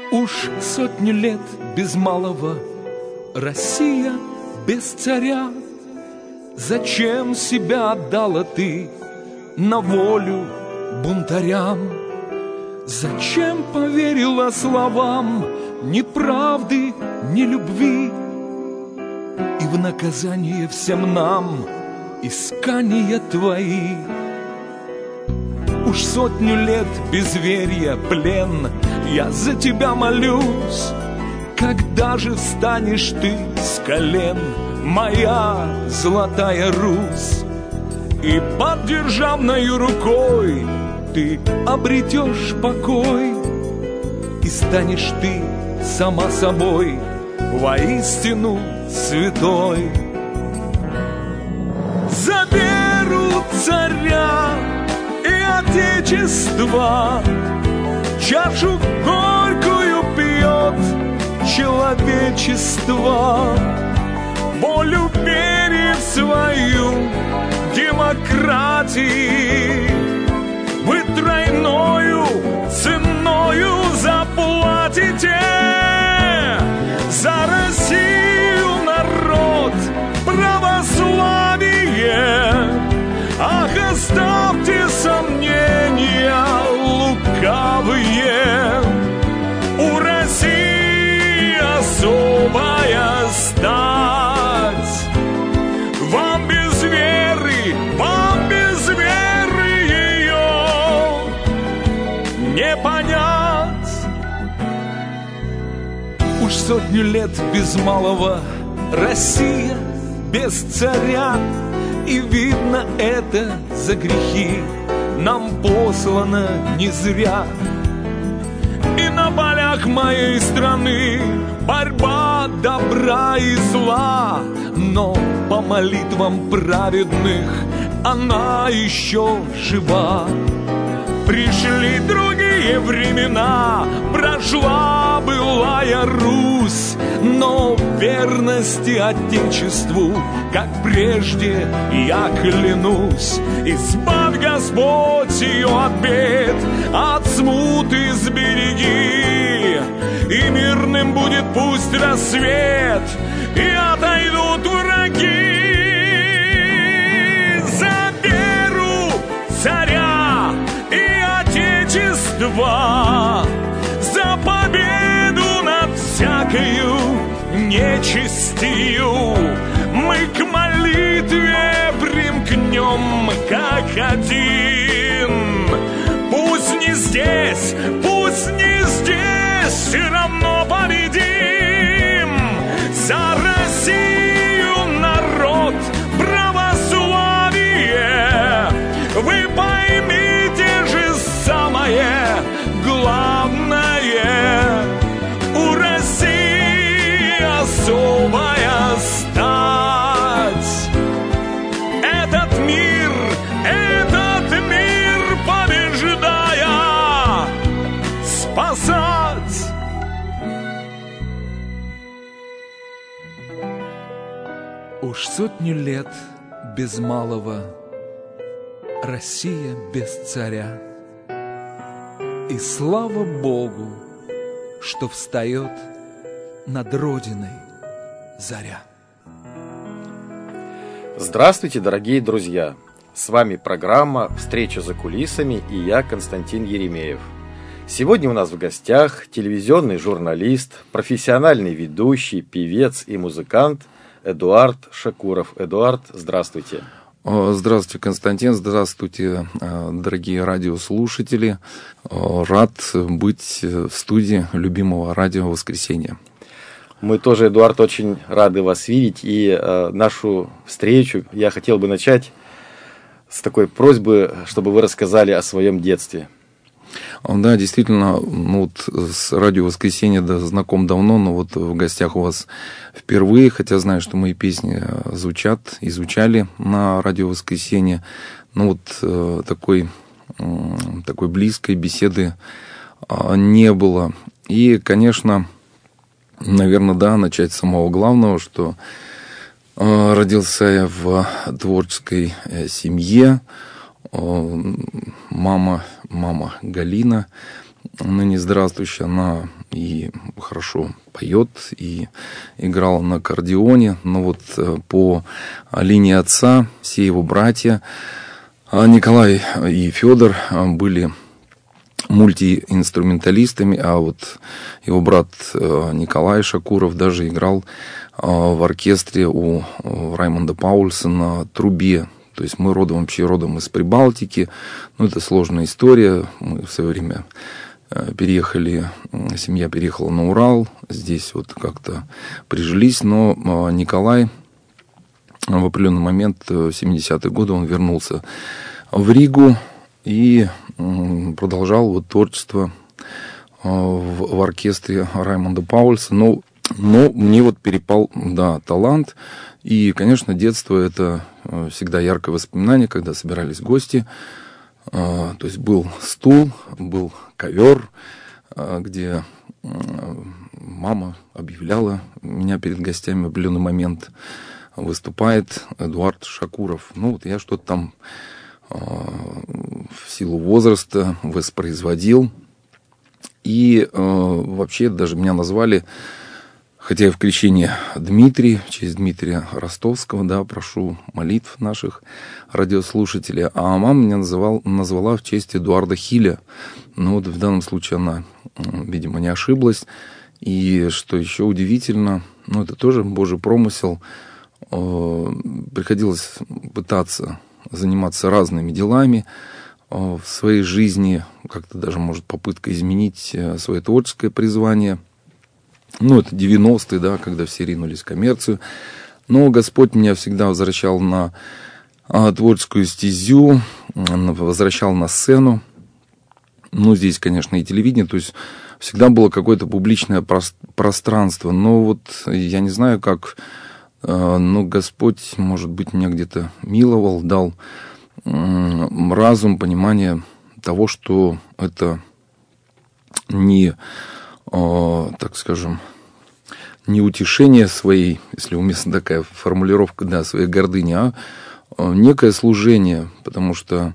Уж сотню лет без малого Россия без царя. Зачем себя отдала ты на волю бунтарям? Зачем поверила словам ни правды, ни любви? И в наказание всем нам искания твои. Уж сотню лет безверия, плен, я за тебя молюсь. Когда же встанешь ты с колен, моя золотая Русь? И под державною рукой ты обретешь покой, и станешь ты сама собой воистину святой. За веру царя и отечества чашу горькую пьет человечество. Волю верив свою демократии вы тройною ценою заплатите. За Россию, народ, православие. Ах, оставьте сомнения лукавые. У России особая стать. Вам без веры ее не понять. Уж сотню лет без малого Россия без царя. И видно, это за грехи нам послано не зря. И на полях моей страны борьба добра и зла, но по молитвам праведных она еще жива. Пришли другие времена, прошла былая Русь, но верности Отечеству, как прежде, я клянусь. Избавь, Господь, ее от бед, от смуты сбереги, и мирным будет пусть рассвет, и отойдут враги. За веру царя и отечества, за победу над всякою нечестию, мы к молитве примкнем как один. Пусть не здесь, все равно победим. За Россию, народ, православие. Вы поймите же самое главное: у России особая стать. Этот мир побеждая, спасать. Уж сотню лет без малого Россия без царя. И слава Богу, что встает над Родиной заря. Здравствуйте, дорогие друзья! С вами программа «Встреча за кулисами» и я, Константин Еремеев. Сегодня у нас в гостях телевизионный журналист, профессиональный ведущий, певец и музыкант Эдуард Шакуров. Эдуард, здравствуйте. Здравствуйте, Константин, здравствуйте, дорогие радиослушатели. Рад быть в студии любимого радио «Воскресенье». Мы тоже, Эдуард, очень рады вас видеть. И нашу встречу я хотел бы начать с такой просьбы, чтобы вы рассказали о своем детстве. Да, действительно, с радио «Воскресенье» знаком давно, но вот в гостях у вас впервые, хотя знаю, что мои песни звучат и звучали на радио «Воскресенье». Такой близкой беседы не было. И, конечно, наверное, начать с самого главного, что родился я в творческой семье. Мама Галина, ныне здравствующая, она и хорошо поет, и играл на аккордеоне. Но вот по линии отца все его братья, Николай и Федор, были мультиинструменталистами, а вот его брат Николай Шакуров даже играл в оркестре у Раймонда Паульса на трубе. То есть мы родом из Прибалтики. Ну, это сложная история. Мы в свое время семья переехала на Урал. Здесь вот как-то прижились. Но Николай в определенный момент, в 70-е годы, он вернулся в Ригу и продолжал вот творчество в оркестре Раймонда Паульса. Но мне вот перепал, талант. И, конечно, детство — это всегда яркое воспоминание, когда собирались гости. То есть был стул, был ковер, где мама объявляла меня перед гостями в определенный момент. Выступает Эдуард Шакуров. Ну, вот я что-то там в силу возраста воспроизводил. И вообще даже меня назвали, хотя я в крещении Дмитрий, в честь Дмитрия Ростовского, прошу молитв наших радиослушателей, а мама меня назвала в честь Эдуарда Хиля. Ну вот в данном случае она, видимо, не ошиблась. И что еще удивительно, это тоже Божий промысел, приходилось пытаться заниматься разными делами в своей жизни, как-то даже, может, попытка изменить свое творческое призвание. Это 90-е, когда все ринулись в коммерцию. Но Господь меня всегда возвращал на творческую стезю, возвращал на сцену. Здесь, конечно, и телевидение, то есть всегда было какое-то публичное пространство. Но вот я не знаю, как, но Господь, может быть, меня где-то миловал, дал разум, понимание того, что это не, так скажем, не утешение своей, если уместна такая формулировка, своей гордыни, а некое служение, потому что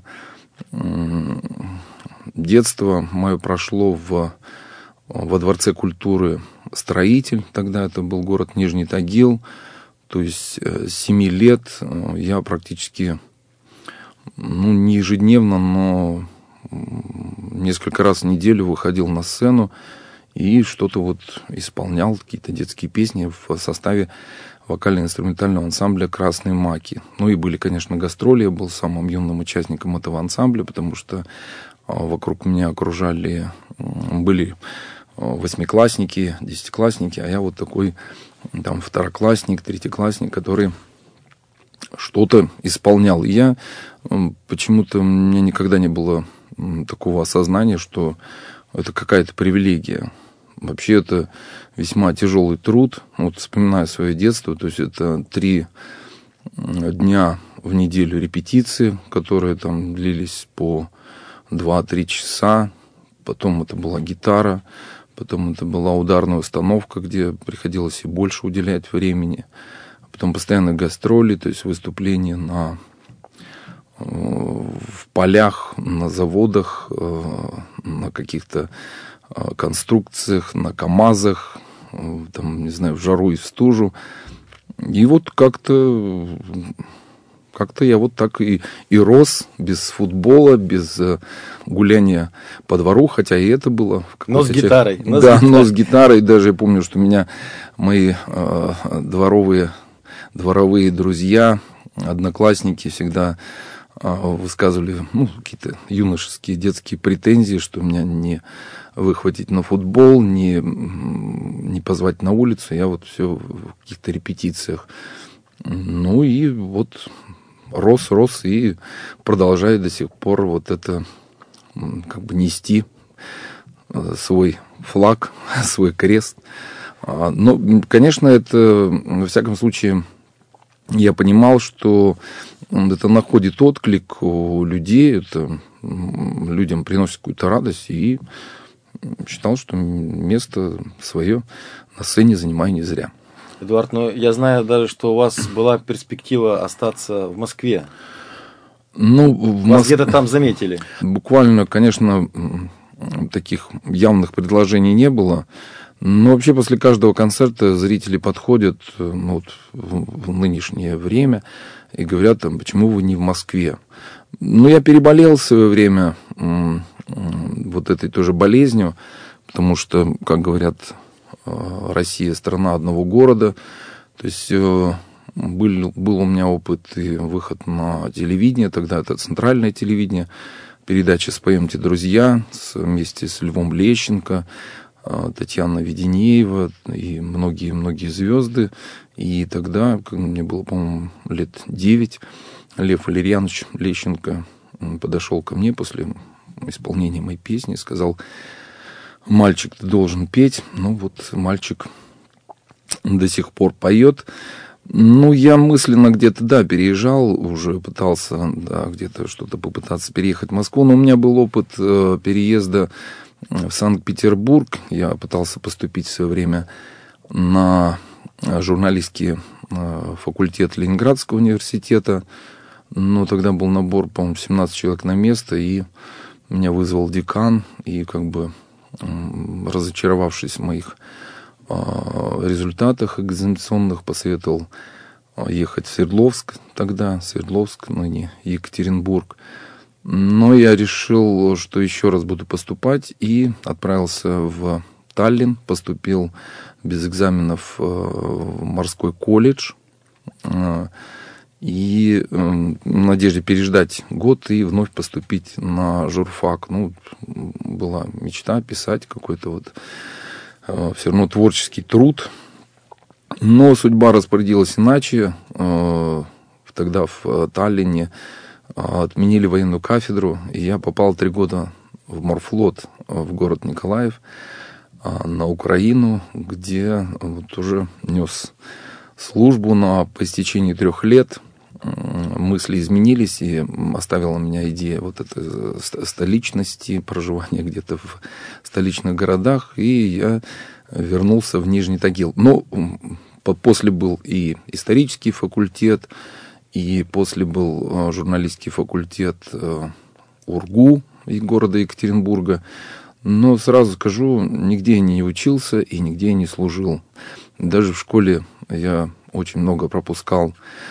детство мое прошло во Дворце культуры «Строитель», тогда это был город Нижний Тагил, то есть с 7 лет я практически, не ежедневно, но несколько раз в неделю выходил на сцену и что-то вот исполнял, какие-то детские песни в составе вокально-инструментального ансамбля «Красные маки». И были, конечно, гастроли. Я был самым юным участником этого ансамбля, потому что вокруг меня были восьмиклассники, десятиклассники, а я вот такой там второклассник, третьеклассник, который что-то исполнял. И я почему-то, у меня никогда не было такого осознания, что это какая-то привилегия. Вообще это весьма тяжелый труд. Вспоминаю свое детство, то есть это 3 дня в неделю репетиции, которые там длились по 2-3 часа. Потом это была гитара, потом это была ударная установка, где приходилось и больше уделять времени. Потом постоянные гастроли, то есть выступления в полях, на заводах, на каких-то конструкциях, на КАМАЗах, там, не знаю, в жару и в стужу. И вот как-то я вот так и рос, без футбола, без гуляния по двору, хотя и это было... Но с гитарой. Но с гитарой. Даже я помню, что меня мои дворовые друзья, одноклассники всегда высказывали какие-то юношеские, детские претензии, что меня не выхватить на футбол, не позвать на улицу. Я вот все в каких-то репетициях. И вот рос и продолжаю до сих пор вот это нести свой флаг, свой крест. Но, конечно, это, во всяком случае, я понимал, что это находит отклик у людей, это людям приносит какую-то радость, и считал, что место свое на сцене занимаю не зря. Эдуард, я знаю даже, что у вас была перспектива остаться в Москве. Вас где-то там заметили. Буквально, конечно, таких явных предложений не было. Но вообще после каждого концерта зрители подходят вот, в нынешнее время и говорят, там, почему вы не в Москве. Ну, я переболел в свое время вот этой тоже болезнью, потому что, как говорят, Россия страна одного города. То есть был у меня опыт и выход на телевидение, тогда это центральное телевидение, передача «Споемте, друзья» вместе с Львом Лещенко, Татьяна Веденеева и многие-многие звезды. И тогда, мне было, по-моему, лет 9, Лев Валерьянович Лещенко подошел ко мне после исполнения моей песни и сказал: «Мальчик, ты должен петь». Ну вот мальчик до сих пор поет. Ну, я мысленно где-то, да, переезжал, уже пытался, да, где-то что-то попытаться переехать в Москву, но у меня был опыт переезда в Санкт-Петербург. Я пытался поступить в свое время на журналистский факультет Ленинградского университета, но тогда был набор, по-моему, 17 человек на место, и меня вызвал декан, и как бы разочаровавшись в моих результатах экзаменационных, посоветовал ехать в Свердловск тогда, Свердловск, ныне Екатеринбург. Но я решил, что еще раз буду поступать, и отправился в Таллин, поступил без экзаменов в морской колледж, и в надежде переждать год и вновь поступить на журфак. Ну, была мечта писать какой-то вот все равно творческий труд. Но судьба распорядилась иначе. Тогда в Таллине отменили военную кафедру, и я попал 3 года в морфлот в город Николаев на Украину, где вот уже нес службу, но по истечении 3 лет мысли изменились, и оставила меня идея вот этой столичности, проживания где-то в столичных городах, и я вернулся в Нижний Тагил. Но после был и исторический факультет, и после был журналистский факультет УрГУ и города Екатеринбурга. Но сразу скажу, нигде я не учился и нигде я не служил. Даже в школе я очень много пропускал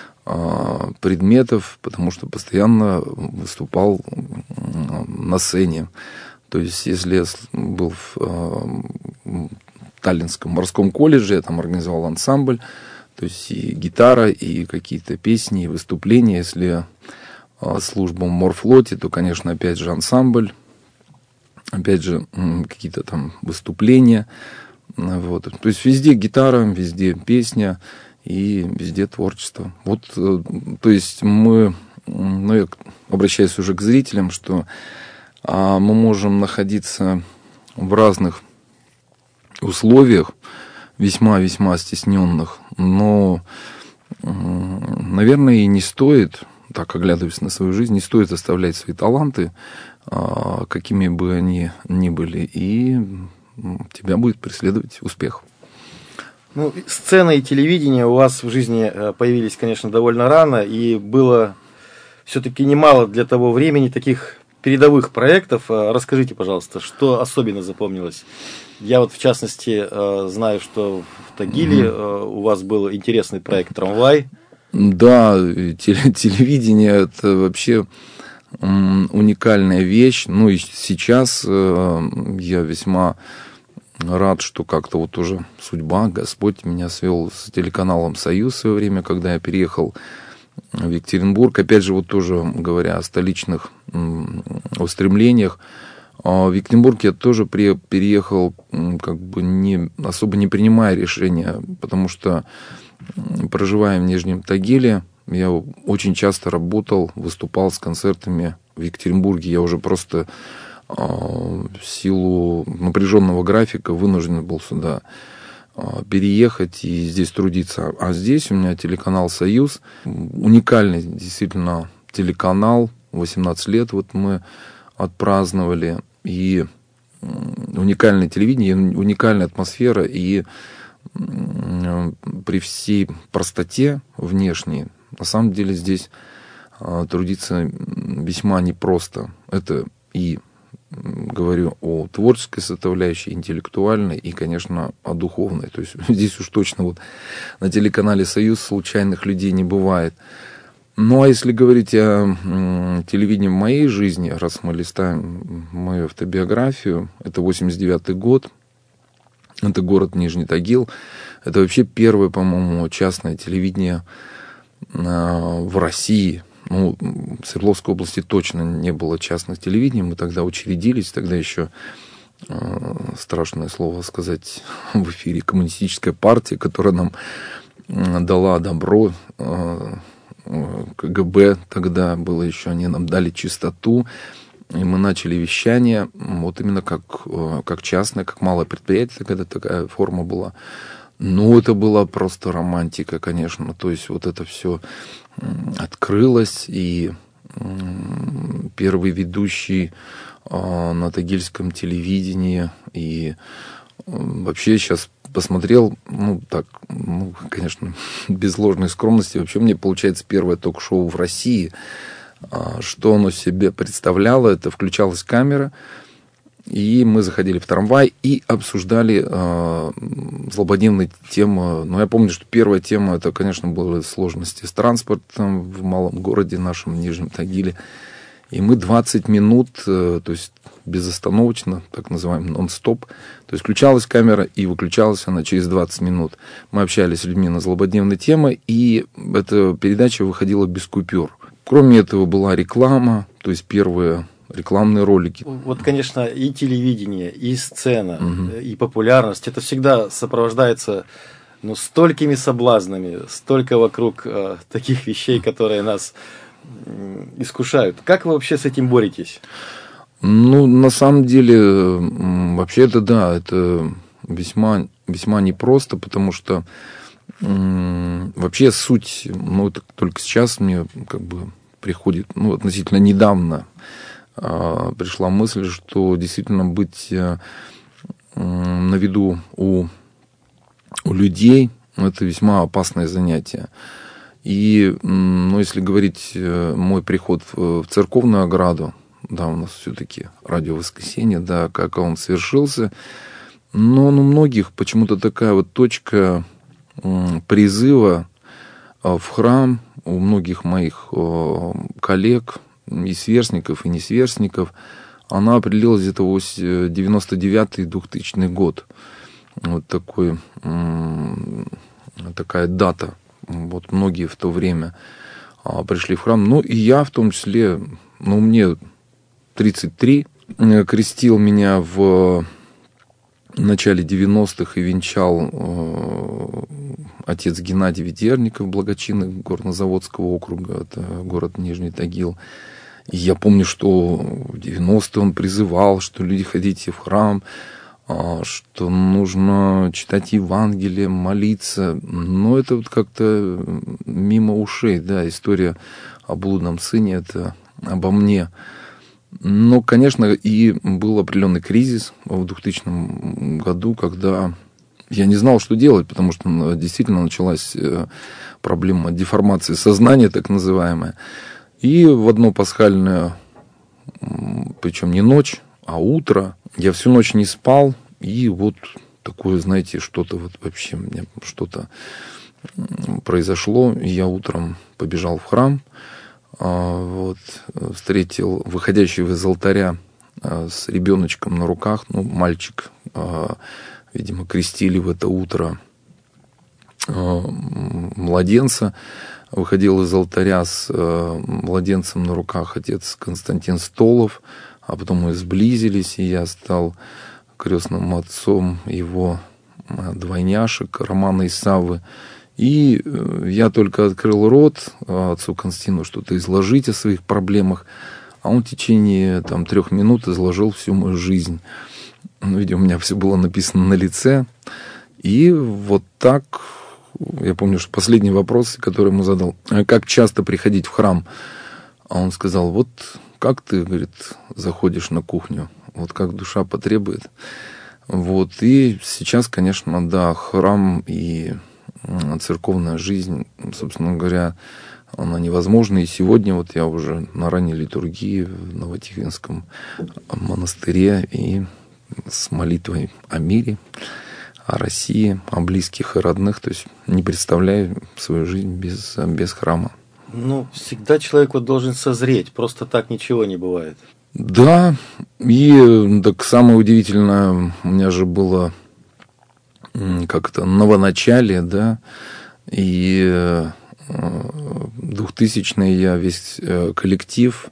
предметов, потому что постоянно выступал на сцене. То есть, если я был в Таллинском морском колледже, я там организовал ансамбль, то есть и гитара, и какие-то песни, и выступления. Если служба в морфлоте, то, конечно, опять же ансамбль, опять же какие-то там выступления. Вот. То есть везде гитара, везде песня и везде творчество. Вот, то есть мы, ну, я обращаюсь уже к зрителям, что мы можем находиться в разных условиях, весьма-весьма стесненных, но, наверное, и не стоит, так оглядываясь на свою жизнь, не стоит оставлять свои таланты, какими бы они ни были, и тебя будет преследовать успех. Ну, сцена и телевидение у вас в жизни появились, конечно, довольно рано, и было все-таки немало для того времени таких передовых проектов. Расскажите, пожалуйста, что особенно запомнилось? Я вот, в частности, знаю, что в Тагиле у вас был интересный проект «Трамвай». Да, телевидение – это вообще уникальная вещь. Ну и сейчас я весьма рад, что как-то вот уже судьба, Господь меня свел с телеканалом «Союз» в свое время, когда я переехал в Екатеринбург. Опять же, вот тоже говоря о столичных устремлениях, в Екатеринбург я тоже переехал, как бы особо не принимая решения, потому что, проживая в Нижнем Тагиле, я очень часто работал, выступал с концертами в Екатеринбурге. Я уже просто в силу напряженного графика вынужден был сюда переехать и здесь трудиться. А здесь у меня телеканал «Союз». Уникальный действительно телеканал. 18 лет вот мы отпраздновали. И уникальное телевидение, уникальная атмосфера. И при всей простоте внешней, на самом деле здесь трудиться весьма непросто. Это и говорю о творческой составляющей, интеллектуальной и, конечно, о духовной. То есть здесь уж точно вот на телеканале «Союз» случайных людей не бывает. Ну, а если говорить о телевидении в моей жизни, раз мы листаем мою автобиографию, это 89-й год, это город Нижний Тагил, это вообще первое, по-моему, частное телевидение в России. Ну, в Свердловской области точно не было частных телевидений, мы тогда учредились, тогда еще, страшное слово сказать в эфире, коммунистическая партия, которая нам дала добро, КГБ тогда было еще, они нам дали чистоту, и мы начали вещание, вот именно как частное, как малое предприятие, когда такая форма была. Ну, это была просто романтика, конечно, то есть вот это все открылось, и первый ведущий на тагильском телевидении, и вообще сейчас посмотрел, конечно, без ложной скромности, вообще мне получается первое ток-шоу в России. Что оно себе представляло? Это включалась камера, и мы заходили в трамвай и обсуждали злободневные темы. Но я помню, что первая тема, это, конечно, были сложности с транспортом в малом городе нашем, Нижнем Тагиле. И мы 20 минут, то есть безостановочно, так называемый нон-стоп, то есть включалась камера и выключалась она через 20 минут. Мы общались с людьми на злободневные темы, и эта передача выходила без купюр. Кроме этого была реклама, то есть первые рекламные ролики. Вот, конечно, и телевидение, и сцена, и популярность, это всегда сопровождается столькими соблазнами, столько вокруг таких вещей, которые нас искушают. Как вы вообще с этим боретесь? Ну, на самом деле, вообще это да, это весьма, весьма непросто, потому что вообще суть, это только сейчас мне как бы приходит, относительно недавно пришла мысль, что действительно быть на виду у людей это весьма опасное занятие. И, если говорить мой приход в церковную ограду, да, у нас все-таки радио «Воскресенье», да, как он совершился, но у многих почему-то такая вот точка призыва в храм, у многих моих коллег, и сверстников, и несверстников, она определилась где-то в 99-2000 год. Вот такая дата. Вот многие в то время пришли в храм. И я в том числе, мне 33, крестил меня в начале 90-х и венчал отец Геннадий Ведерников, благочинный Горнозаводского округа, это город Нижний Тагил. И я помню, что в 90-е он призывал, что люди ходите в храм, что нужно читать Евангелие, молиться. Но это вот как-то мимо ушей, да, история о блудном сыне, это обо мне. Но, конечно, и был определенный кризис в 2000 году, когда я не знал, что делать, потому что действительно началась проблема деформации сознания, так называемая. И в одно пасхальное, причем не ночь, а утро, я всю ночь не спал, и вот такое, знаете, что-то вот вообще, мне что-то произошло, и я утром побежал в храм, встретил выходящего из алтаря с ребеночком на руках, мальчик, видимо, крестили в это утро младенца, выходил из алтаря с младенцем на руках отец Константин Столов, а потом мы сблизились, и я стал крестным отцом его двойняшек Романа и Саввы. И я только открыл рот отцу Константину что-то изложить о своих проблемах, а он в течение 3 минут изложил всю мою жизнь. Видимо, у меня все было написано на лице. И вот так, я помню, что последний вопрос, который ему задал, как часто приходить в храм? А он сказал, вот как ты, говорит, заходишь на кухню, вот как душа потребует. И сейчас, конечно, да, храм и церковная жизнь, собственно говоря, она невозможна. И сегодня вот я уже на ранней литургии в Новотихвинском монастыре и с молитвой о мире, о России, о близких и родных. То есть не представляю свою жизнь без храма. Ну, всегда человек вот должен созреть, просто так ничего не бывает. Да, и так самое удивительное, у меня же было как-то новоначалие, да, и 2000-е я весь коллектив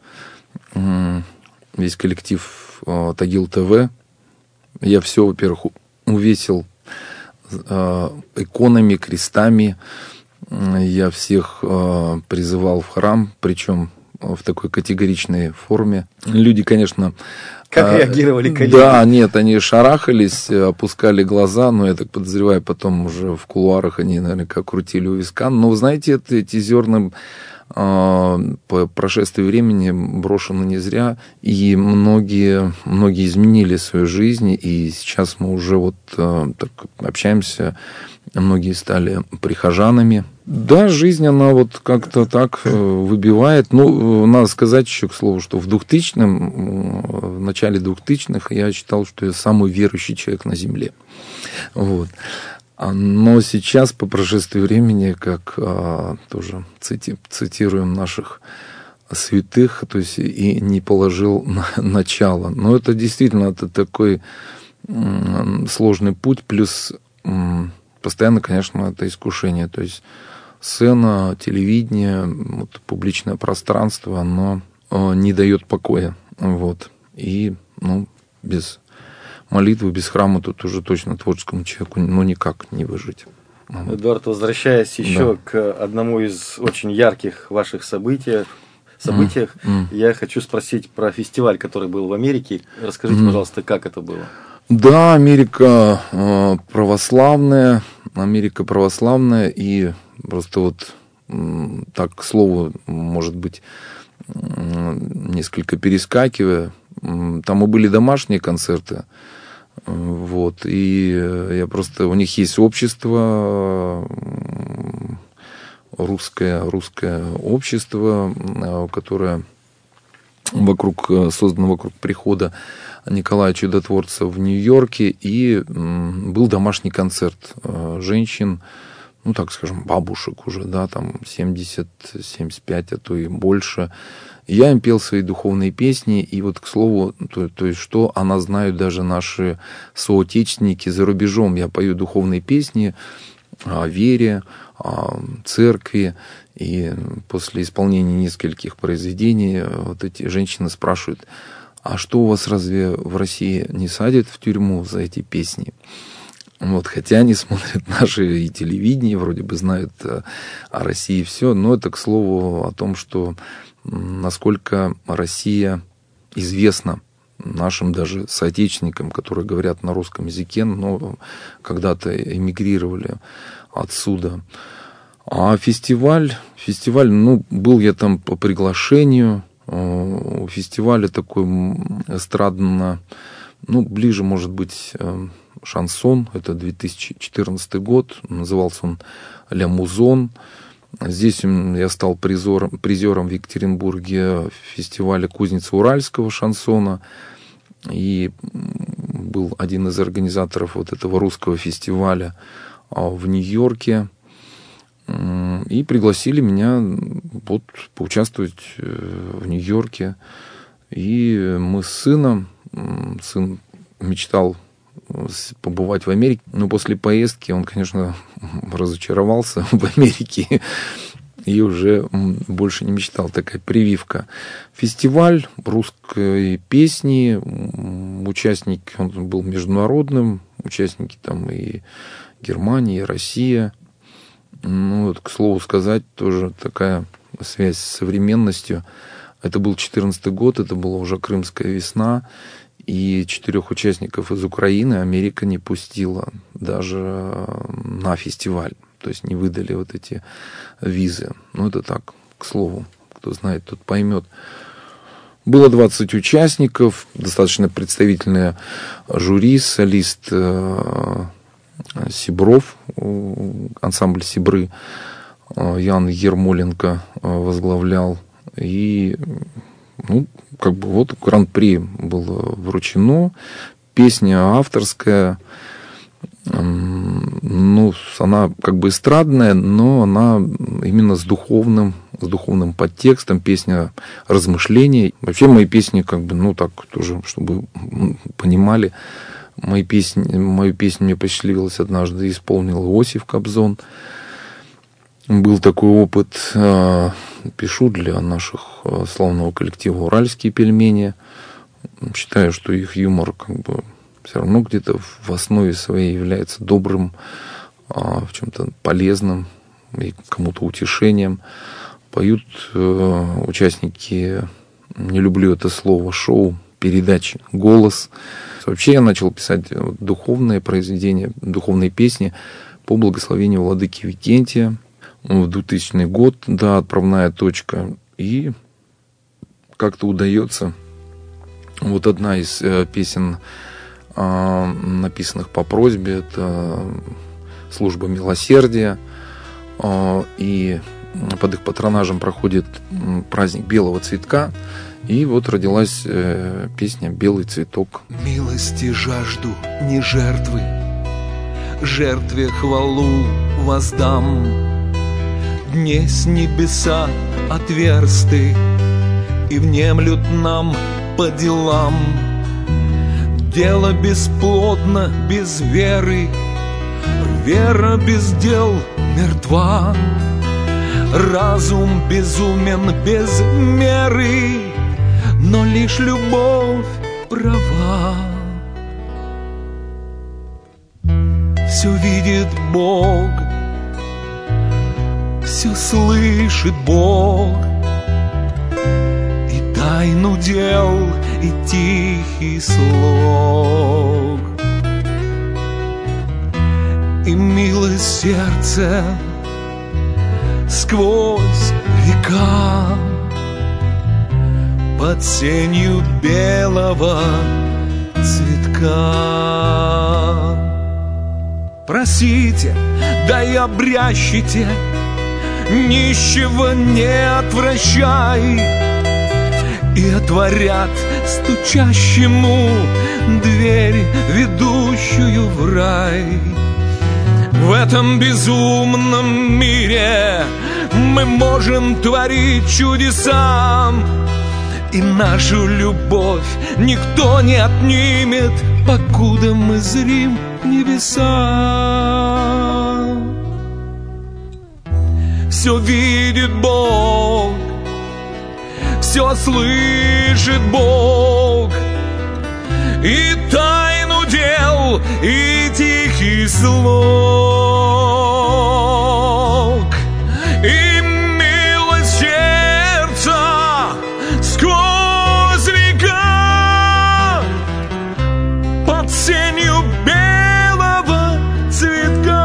Тагил ТВ, я все, во-первых, увесил иконами, крестами, я всех призывал в храм, причем в такой категоричной форме. Люди, конечно... Как реагировали коллеги? Да, нет, они шарахались, опускали глаза, но я так подозреваю, потом уже в кулуарах они наверняка крутили у виска. Но, вы знаете, эти зерна по прошествии времени брошены не зря, и многие изменили свою жизнь, и сейчас мы уже вот так общаемся, многие стали прихожанами. Да, жизнь, она вот как-то так выбивает. Ну, надо сказать еще, к слову, что в начале 2000-х я считал, что я самый верующий человек на земле. Вот. Но сейчас, по прошествии времени, как тоже цитируем наших святых, то есть и не положил начало. Но это действительно это такой сложный путь, плюс постоянно, конечно, это искушение. То есть сцена, телевидение, вот, публичное пространство, оно не дает покоя. Вот. И без молитвы, без храма тут уже точно творческому человеку никак не выжить. Эдуард, возвращаясь еще к одному из очень ярких ваших событиях, я хочу спросить про фестиваль, который был в Америке. Расскажите, пожалуйста, как это было? Да, Америка православная, и просто вот так, к слову, может быть, несколько перескакивая, там и были домашние концерты, вот, и я просто, у них есть общество, русское общество, которое создано вокруг прихода Николая Чудотворца в Нью-Йорке, и был домашний концерт женщин, так скажем, бабушек уже, да, там 70, 75, а то и больше. И я им пел свои духовные песни, и вот, к слову, то есть, что о нас знают даже наши соотечественники за рубежом. Я пою духовные песни о вере, о церкви, и после исполнения нескольких произведений вот эти женщины спрашивают: а что у вас разве в России не садят в тюрьму за эти песни? Вот, хотя они смотрят наши и телевидение, вроде бы знают о России все, но это, к слову, о том, что насколько Россия известна нашим даже соотечественникам, которые говорят на русском языке, но когда-то эмигрировали отсюда. А фестиваль, был я там по приглашению. У фестиваля такой эстрадно, ближе, может быть, шансон. Это 2014 год. Назывался он «Ля Музон». Здесь я стал призером в Екатеринбурге фестиваля «Кузница уральского шансона». И был один из организаторов вот этого русского фестиваля в Нью-Йорке. И пригласили меня вот поучаствовать в Нью-Йорке. И мы с сыном, сын мечтал побывать в Америке, но после поездки он, конечно, разочаровался в Америке и уже больше не мечтал. Такая прививка. Фестиваль русской песни, участник, он был международным, участники там и Германия, и Россия. К слову сказать, тоже такая связь с современностью. Это был 2014 год, это была уже Крымская весна, и 4 участников из Украины Америка не пустила даже на фестиваль. То есть не выдали вот эти визы. Это так, к слову, кто знает, тот поймет. Было 20 участников, достаточно представительное жюри, солист Сибров, ансамбль Сибры, Ян Ермоленко возглавлял. И, ну, как бы вот гран-при было вручено. Песня авторская, ну, она как бы эстрадная, но она именно с духовным подтекстом, песня размышлений. Вообще мои песни, как бы, ну, так тоже, чтобы понимали, мою песню мне посчастливилось однажды исполнил Иосиф Кобзон. Был такой опыт. Пишу для наших славного коллектива «Уральские пельмени». Считаю, что их юмор как бы все равно где-то в основе своей является добрым, в чем-то полезным и кому-то утешением. Поют участники, не люблю это слово, шоу, передачи «Голос». Вообще я начал писать духовные произведения, духовные песни по благословению владыки Викентия в 2000 год, да, отправная точка. И как-то удается. Вот одна из песен, написанных по просьбе, это «Служба милосердия». И под их патронажем проходит праздник белого цветка. И вот родилась песня «Белый цветок». Милости жажду, не жертвы, жертве хвалу воздам. Днесь небеса отверсты, и внемлют нам по делам. Дело бесплодно без веры, вера без дел мертва. Разум безумен без меры, но лишь любовь права. Все видит Бог, все слышит Бог, и тайну дел, и тихий слог, и милость сердца сквозь века под сенью белого цветка. Просите, да и обрящите, нищего не отвращай, и отворят стучащему дверь, ведущую в рай. В этом безумном мире мы можем творить чудеса, и нашу любовь никто не отнимет, покуда мы зрим небеса. Все видит Бог, все слышит Бог, и тайну дел, и тихий слог, и милость сердца сквозь века под сенью белого цветка.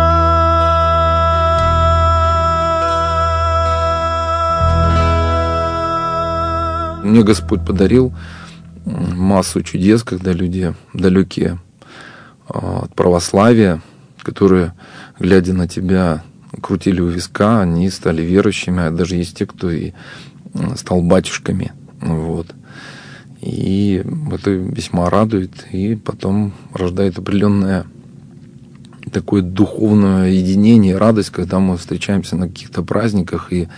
Мне Господь подарил массу чудес, когда люди далекие от православия, которые, глядя на тебя, крутили у виска, они стали верующими, а даже есть те, кто и стал батюшками. Вот. И это весьма радует, и потом рождает определенное такое духовное единение, радость, когда мы встречаемся на каких-то праздниках и,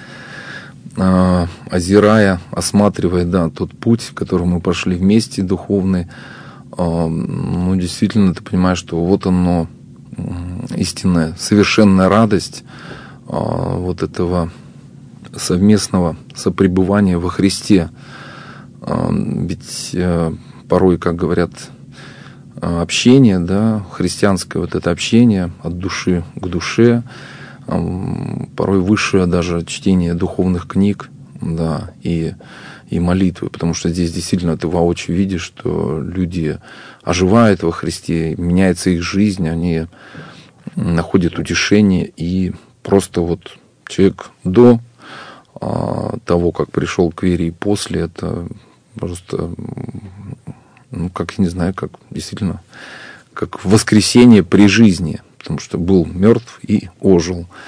озирая, осматривая, да, тот путь, который мы пошли вместе, духовный, ну, действительно, ты понимаешь, что вот оно, истинная, совершенная радость вот этого совместного сопребывания во Христе. Ведь порой, как говорят, общение, да, христианское вот это общение от души к душе, порой высшее даже чтение духовных книг, да, и молитвы, потому что здесь действительно ты воочию видишь, что люди оживают во Христе, меняется их жизнь, они находят утешение, и просто вот человек до того, как пришел к вере, и после, это просто, ну, как, я не знаю, как действительно, как воскресение при жизни, потому что был мертв и ожил.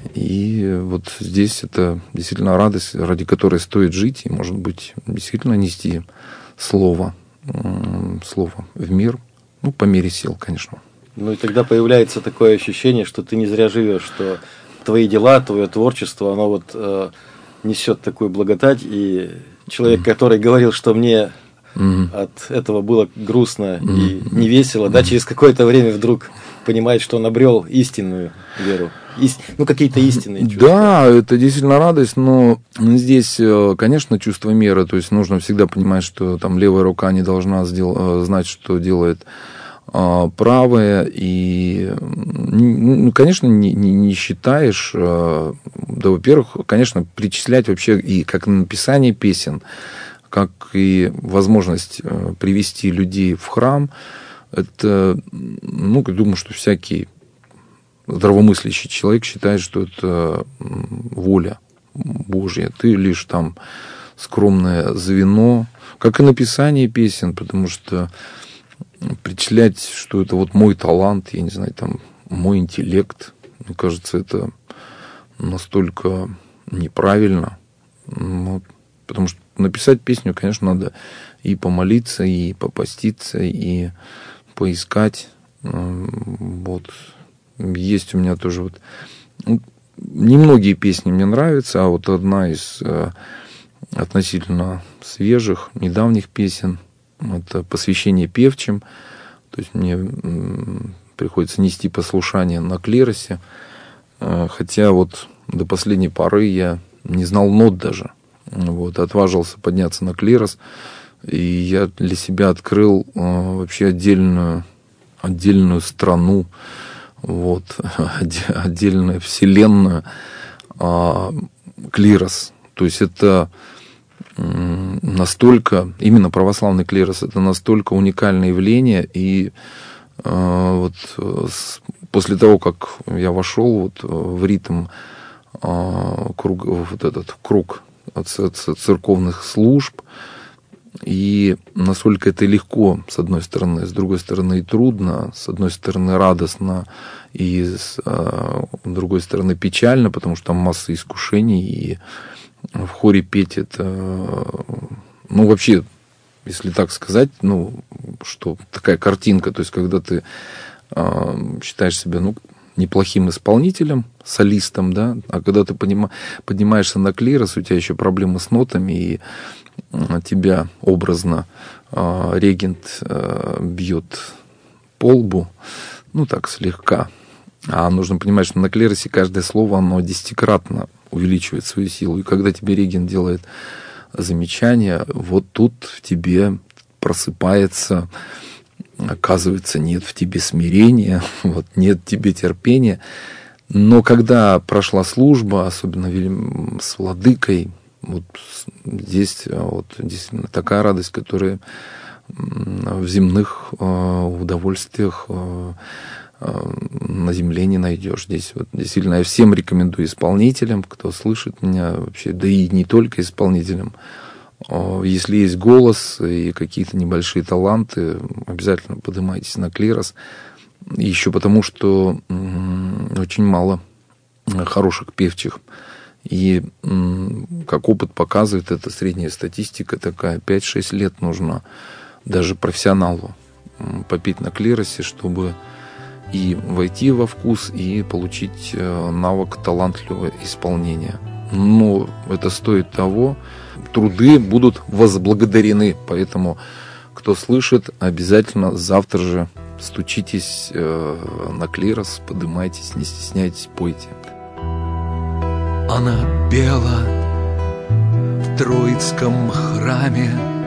И вот здесь это действительно радость, ради которой стоит жить, и, может быть, действительно нести слово в мир, по мере сил, конечно. И тогда появляется такое ощущение, что ты не зря живешь, что твои дела, твое творчество, оно несет такую благодать, и человек, который говорил, что мне от этого было грустно и не весело, через какое-то время вдруг понимает, что он обрел истинную веру, какие-то истинные чувства. Да, это действительно радость, но здесь, конечно, чувство меры, то есть нужно всегда понимать, что там левая рука не должна знать, что делает правая, и, конечно, не считаешь, во-первых, конечно, причислять вообще и как написание песен, как и возможность привести людей в храм, это, я думаю, что всякий здравомыслящий человек считает, что это воля Божья. Ты лишь там скромное звено, как и написание песен, потому что причислять, что это мой талант, я не знаю, мой интеллект, мне кажется, это настолько неправильно. Потому что написать песню, конечно, надо и помолиться, и попаститься, и поискать. Есть у меня тоже немногие песни мне нравятся, а одна из относительно свежих, недавних песен — это посвящение певчим. То есть мне приходится нести послушание на клиросе, хотя до последней поры я не знал нот даже. Отважился подняться на клирос, и я для себя открыл вообще отдельную страну, отдельную вселенную, клирос. То есть это настолько, именно православный клирос, это настолько уникальное явление, и после того, как я вошел в ритм круг от церковных служб, и насколько это легко, с одной стороны, с другой стороны и трудно, с одной стороны радостно, и с другой стороны печально, потому что там масса искушений, и в хоре петь это, вообще, если так сказать, что такая картинка, то есть когда ты считаешь себя, неплохим исполнителем, солистом, да, а когда ты поднимаешься на клирос, у тебя еще проблемы с нотами, и тебя образно регент бьет по лбу, так слегка. А нужно понимать, что на клиросе каждое слово, оно 10-кратно увеличивает свою силу. И когда тебе регент делает замечание, тут в тебе просыпается, оказывается, нет в тебе смирения, нет в тебе терпения. Но когда прошла служба, особенно с владыкой, здесь действительно такая радость, которая в земных удовольствиях на земле не найдешь. Здесь действительно я всем рекомендую исполнителям, кто слышит меня вообще, да и не только исполнителям. Если есть голос и какие-то небольшие таланты, обязательно поднимайтесь на клирос. Еще потому, что очень мало хороших певчих. И как опыт показывает, это средняя статистика такая, 5-6 лет нужно даже профессионалу попеть на клиросе, чтобы и войти во вкус, и получить навык талантливого исполнения. Но это стоит того, труды будут возблагодарены. Поэтому, кто слышит, обязательно завтра же стучитесь на клирос, поднимайтесь, не стесняйтесь, пойте. Она пела в Троицком храме,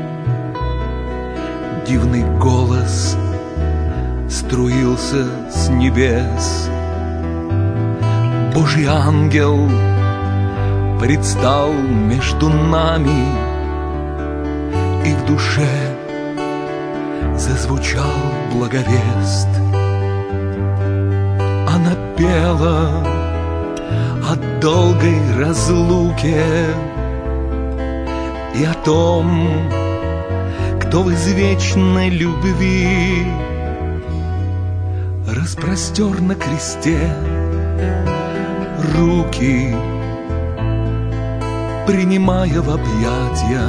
дивный голос струился с небес. Божий ангел предстал между нами, и в душе зазвучал благовест. Она пела о долгой разлуке и о том, кто в извечной любви распростер на кресте руки, принимая в объятия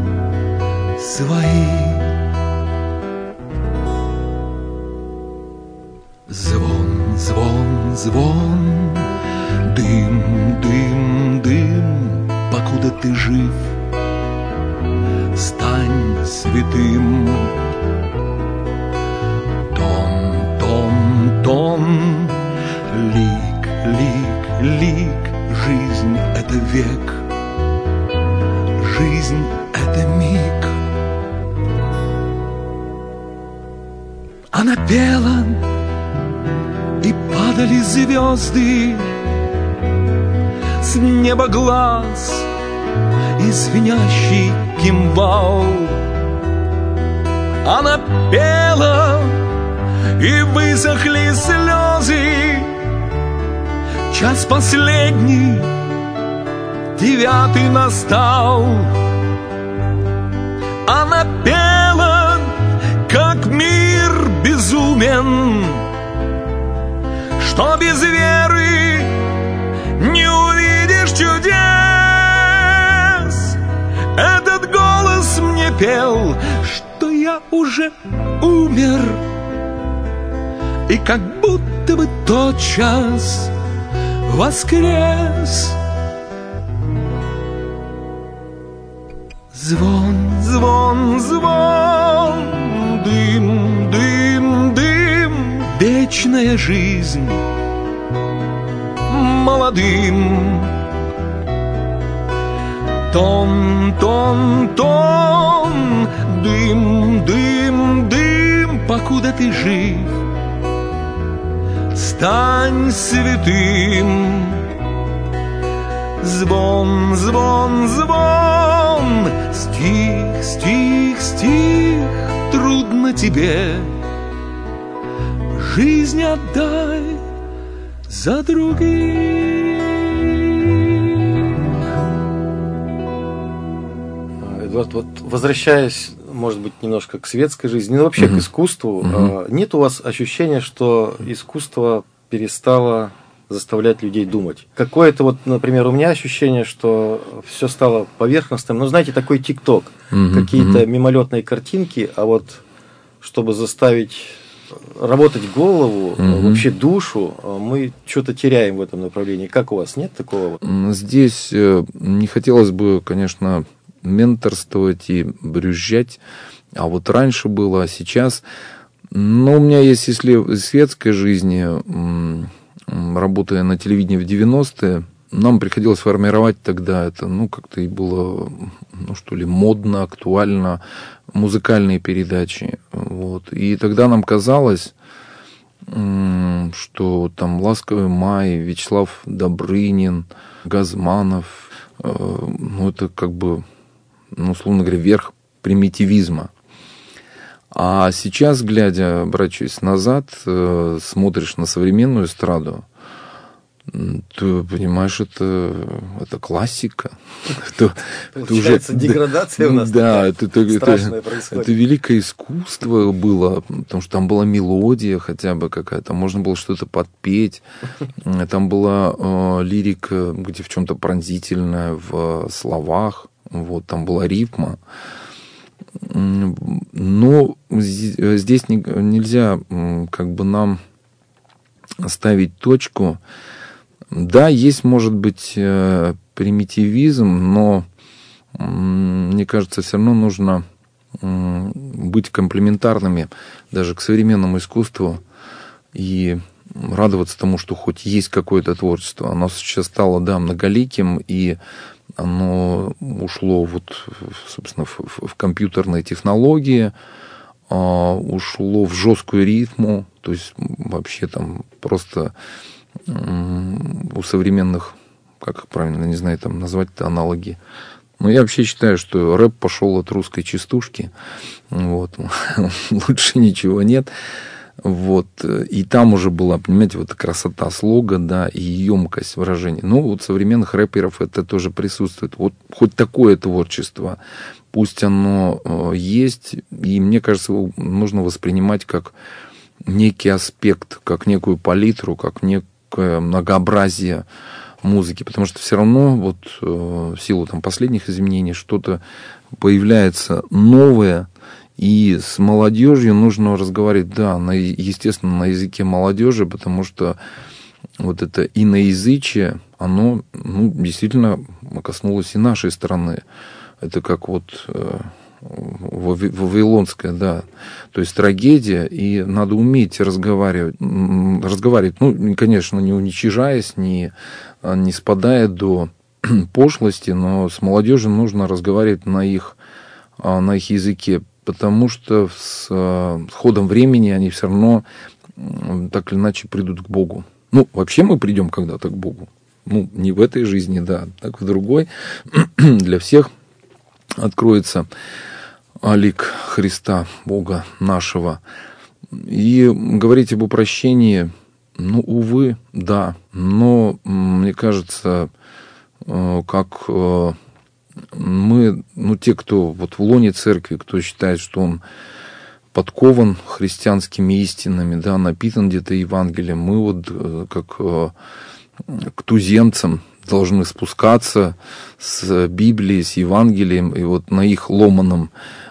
свои. Звон, звон, звон, дым, дым, дым, покуда ты жив, стань святым. Тон, тон, тон, лик, лик, лик, жизнь — это век, жизнь — это миг. Она пела, и падали звезды с неба глаз, и звенящий кимвал. Она пела, и высохли слезы. Час последний, 9 настал. Она пела, как мир безумен, что без веры не увидишь чудес. Этот голос мне пел, что я уже умер, и как будто бы тотчас воскрес. Звон, звон, звон, дым, дым, дым, вечная жизнь молодым. Тон, тон, тон, дым, дым, дым, покуда ты жив, стань святым. Звон, звон, звон, стих, стих, стих, трудно тебе, жизнь отдай за других. Эдуард, вот возвращаясь, может быть, немножко к светской жизни, но вообще к искусству, нет у вас ощущения, что искусство перестало заставлять людей думать? Какое-то вот, например, у меня ощущение, что все стало поверхностным. Ну, знаете, такой ТикТок, какие-то мимолетные картинки, а вот чтобы заставить работать голову, вообще душу, мы что-то теряем в этом направлении. Как у вас? Нет такого? Здесь не хотелось бы, конечно, менторствовать и брюзжать, а вот раньше было, а сейчас. Но у меня есть, если в светской жизни, работая на телевидении в 90-е, нам приходилось формировать тогда это, как-то и было, что ли, модно, актуально, музыкальные передачи. Вот. И тогда нам казалось, что там «Ласковый май», Вячеслав Добрынин, Газманов, это как бы, условно говоря, верх примитивизма. А сейчас, глядя, обращаясь назад, смотришь на современную эстраду, ты понимаешь, это классика. Получается, деградация у нас такая страшная происходит. Это великое искусство было, потому что там была мелодия хотя бы какая-то, можно было что-то подпеть. Там была лирика, где в чем-то пронзительная, в словах, там была рифма. Но здесь нельзя как бы нам ставить точку. Да, есть, может быть, примитивизм, но мне кажется, все равно нужно быть комплементарными даже к современному искусству и радоваться тому, что хоть есть какое-то творчество. Оно сейчас стало, многоликим, и оно ушло собственно, в компьютерные технологии, ушло в жесткую ритму, то есть вообще там просто у современных, как правильно, не знаю, там назвать-то аналоги. Но я вообще считаю, что рэп пошел от русской частушки. Лучше ничего нет. И там уже была, понимаете, красота слога, и емкость выражений. Современных рэперов это тоже присутствует. Хоть такое творчество, пусть оно есть, и мне кажется, его нужно воспринимать как некий аспект, как некую палитру, как некое многообразие музыки, потому что все равно вот в силу там последних изменений что-то появляется новое, и с молодежью нужно разговаривать, да, естественно, на языке молодежи, потому что вот это иноязычие, оно действительно коснулось и нашей страны. Это как вот вавилонская, да, то есть трагедия, и надо уметь разговаривать, конечно, не уничижаясь, не спадая до пошлости, но с молодежью нужно разговаривать на их языке, потому что с ходом времени они все равно так или иначе придут к Богу. Вообще мы придем когда-то к Богу. Не в этой жизни, да, так в другой. Для всех откроется лик Христа, Бога нашего. И говорить об упрощении, увы, да. Но, мне кажется, как мы, те, кто вот в лоне церкви, кто считает, что он подкован христианскими истинами, да, напитан где-то Евангелием, мы вот как к туземцам должны спускаться с Библией, с Евангелием, и вот на их ломаном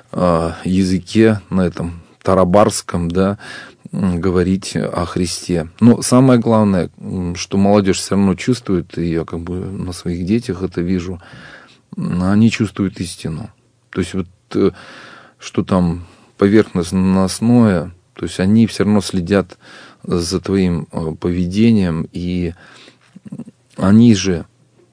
языке, на этом тарабарском, да, говорить о Христе. Но самое главное, что молодежь все равно чувствует, и я как бы на своих детях это вижу, они чувствуют истину. То есть вот что там поверхностное, то есть они все равно следят за твоим поведением, и они же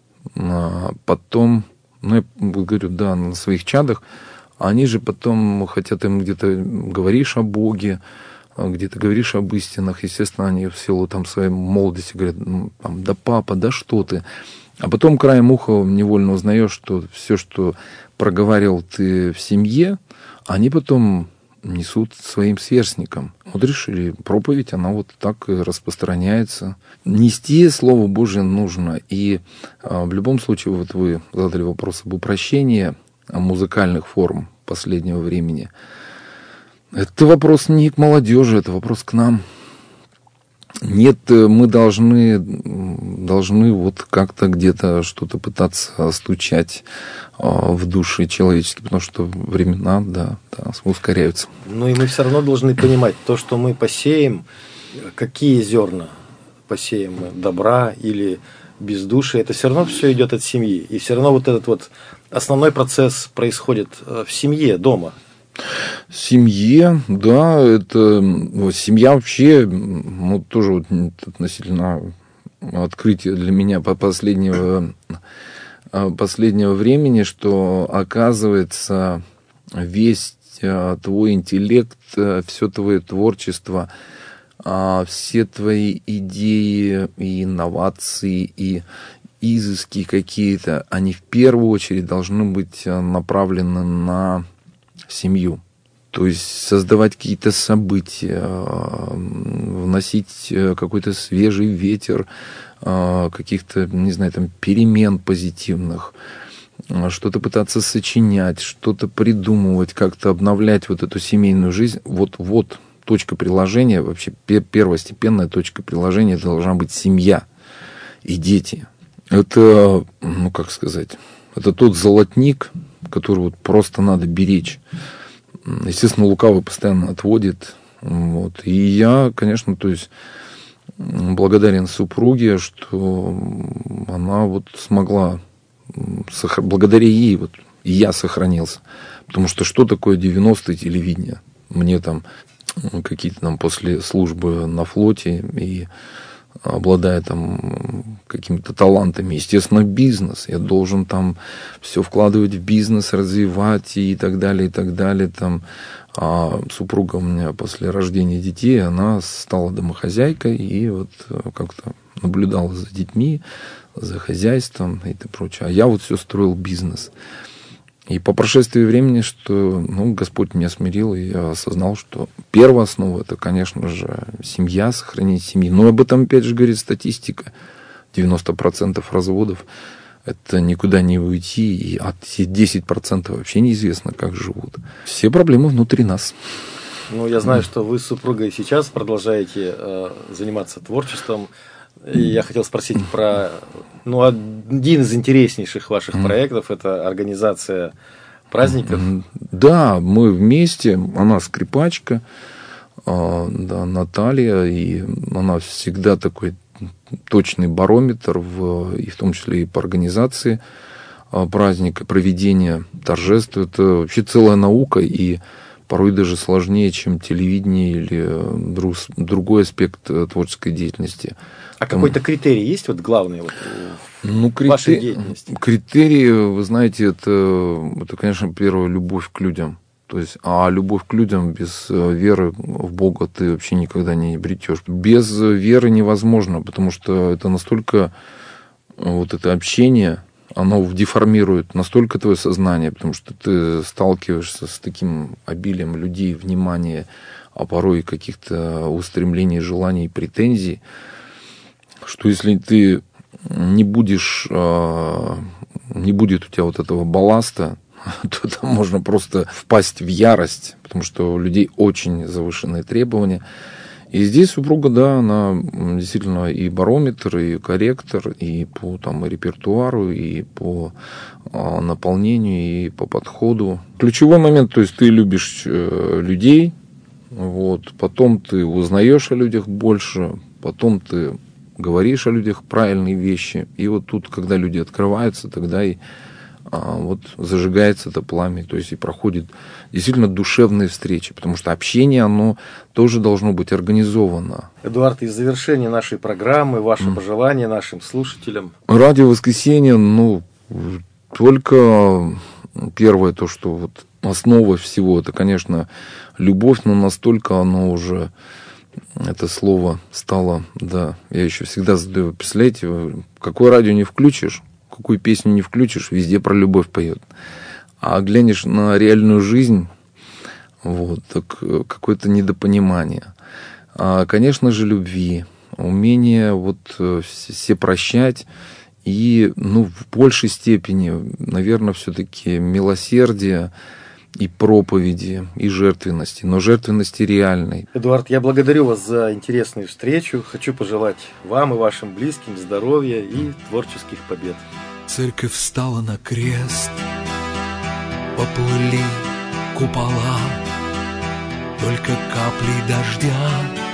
потом, я говорю, да, на своих чадах, они же потом, хотя ты им где-то говоришь о Боге, где-то говоришь об истинах, естественно, они в силу там своей молодости говорят, да папа, да что ты. А потом краем уха невольно узнаешь, что все, что проговаривал ты в семье, они потом несут своим сверстникам. Вот решили, проповедь, она вот так и распространяется. Нести Слово Божие нужно. И в любом случае, вот вы задали вопрос об упрощении музыкальных форм последнего времени. Это вопрос не к молодежи, это вопрос к нам. Нет, мы должны вот как-то где-то что-то пытаться стучать в души человеческие, потому что времена, да, ускоряются. И мы все равно должны понимать, то, что мы посеем, какие зерна посеем мы, добра или бездушия, это все равно все идет от семьи. И все равно вот этот вот основной процесс происходит в семье, дома. Семье, да, это семья вообще, тоже вот относительно открытие для меня последнего времени, что оказывается весь твой интеллект, все твое творчество, все твои идеи и инновации и изыски какие-то, они в первую очередь должны быть направлены на семью. То есть создавать какие-то события, вносить какой-то свежий ветер, каких-то, не знаю, там, перемен позитивных, что-то пытаться сочинять, что-то придумывать, как-то обновлять вот эту семейную жизнь. Вот точка приложения, вообще первостепенная точка приложения должна быть семья и дети. Это, как сказать, это тот золотник, который вот просто надо беречь. Естественно, лукавый постоянно отводит. Вот. И я, конечно, то есть благодарен супруге, что она вот смогла, благодаря ей вот и я сохранился. Потому что что такое 90-е телевидение? Мне там какие-то там после службы на флоте и обладая там какими-то талантами, естественно, бизнес. Я должен там все вкладывать в бизнес, развивать и так далее, и так далее. Там. А супруга у меня после рождения детей, она стала домохозяйкой и вот как-то наблюдала за детьми, за хозяйством и прочее. А я вот все строил бизнес. И по прошествии времени, что Господь меня смирил, и я осознал, что первая основа — это, конечно же, семья, сохранение семьи. Но об этом, опять же, говорит статистика. 90% разводов — это никуда не уйти, и от 10% вообще неизвестно, как живут. Все проблемы внутри нас. Я знаю, что вы с супругой сейчас продолжаете заниматься творчеством. И я хотел спросить про один из интереснейших ваших проектов – это организация праздников. Да, мы вместе, она скрипачка, да, Наталья, и она всегда такой точный барометр, и в том числе и по организации праздника, проведения торжеств. Это вообще целая наука, и порой даже сложнее, чем телевидение или другой аспект творческой деятельности. А какой-то критерий есть главный в вашей деятельности? Критерии, вы знаете, это, конечно, первая любовь к людям. То есть, а любовь к людям без веры в Бога ты вообще никогда не обретешь. Без веры невозможно, потому что это настолько, это общение, оно деформирует настолько твое сознание, потому что ты сталкиваешься с таким обилием людей, внимания, а порой каких-то устремлений, желаний, претензий, что если ты не будет у тебя этого балласта, то там можно просто впасть в ярость, потому что у людей очень завышенные требования. И здесь супруга, да, она действительно и барометр, и корректор, и по репертуару, и по наполнению, и по подходу. Ключевой момент, то есть ты любишь людей, потом ты узнаешь о людях больше, потом ты говоришь о людях правильные вещи. И тут, когда люди открываются, тогда и зажигается это пламя, то есть и проходит действительно душевные встречи, потому что общение, оно тоже должно быть организовано. Эдуард, из завершения нашей программы, ваше пожелание нашим слушателям? Радио «Воскресенье», только первое, то, что основа всего, это, конечно, любовь, но настолько оно уже, это слово стало, да, я еще всегда задаю, представляете, какое радио не включишь, какую песню не включишь, везде про любовь поет. А глянешь на реальную жизнь, так какое-то недопонимание. Конечно же, любви, умение все прощать и, в большей степени, наверное, все-таки милосердие и проповеди, и жертвенности, но жертвенности реальной. Эдуард, я благодарю вас за интересную встречу. Хочу пожелать вам и вашим близким здоровья и творческих побед. Церковь встала на крест, поплыли купола, только капли дождя,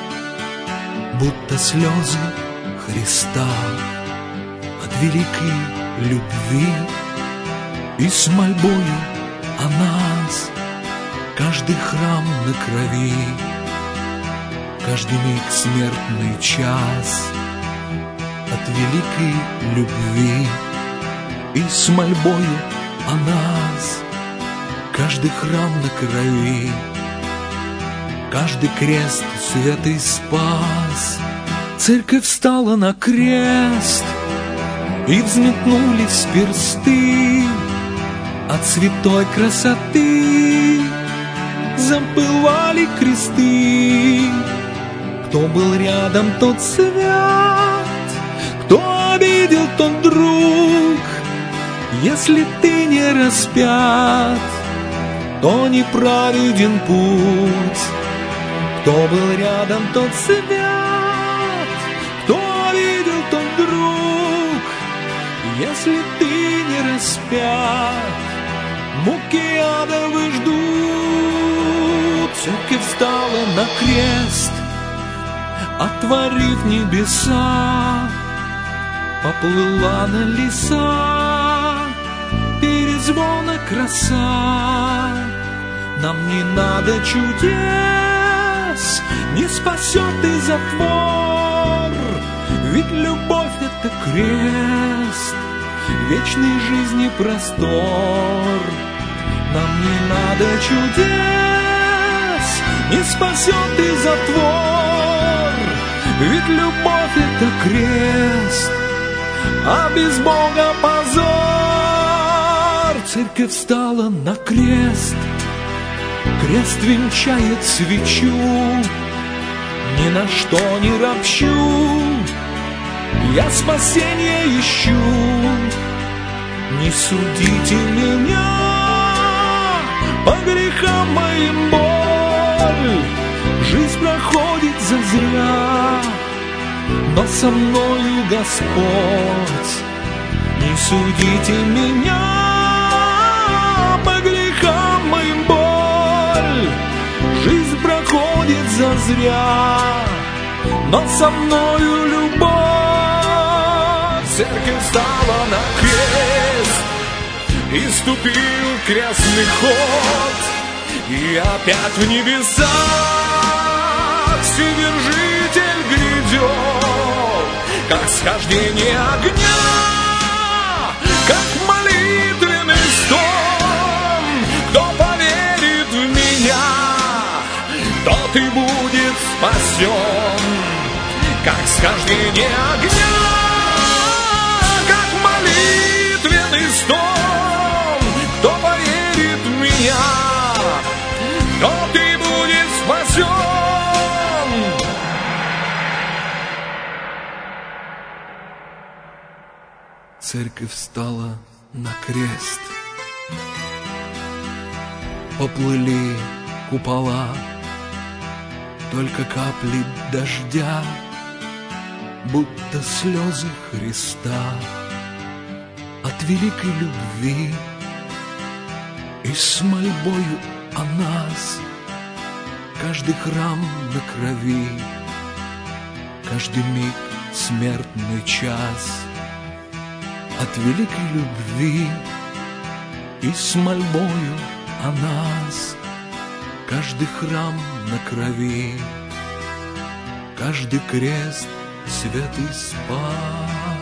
будто слезы Христа от великой любви и с мольбою о нас. Каждый храм на крови, каждый миг смертный час от великой любви и с мольбою о нас. Каждый храм на крови, каждый крест святый спас. Церковь встала на крест, и взметнулись персты от святой красоты. Запылали кресты. Кто был рядом, тот свят, кто обидел, тот друг. Если ты не распят, то неправеден путь. Кто был рядом, тот свят, кто обидел, тот друг. Если ты не распят, муки адовы ждут. Церковь встала на крест, отворив небеса, поплыла на леса, перезвона краса. Нам не надо чудес, не спасет и затвор, ведь любовь — это крест, вечной жизни простор. Нам не надо чудес, не спасет и затвор, ведь любовь — это крест, а без Бога позор. Церковь встала на крест, крест венчает свечу. Ни на что не ропщу, я спасение ищу. Не судите меня, по грехам моим боль. Жизнь проходит зазря, но со мною Господь. Не судите меня по грехам моим, боль. Жизнь проходит зазря, но со мною любовь. Церковь стала на крест и ступил крестный ход, и опять в небесах Вседержитель грядет, как схождение огня, как молитвенный стон. Кто поверит в меня, тот и будет спасен, как схождение огня, как молитвенный стон. Кто поверит в меня, тот и будет спасен. Церковь встала на крест, поплыли купола, только капли дождя, будто слезы Христа от великой любви. И с мольбою о нас каждый храм на крови, каждый миг смертный час от великой любви. И с мольбою о нас каждый храм на крови, каждый крест святый спас.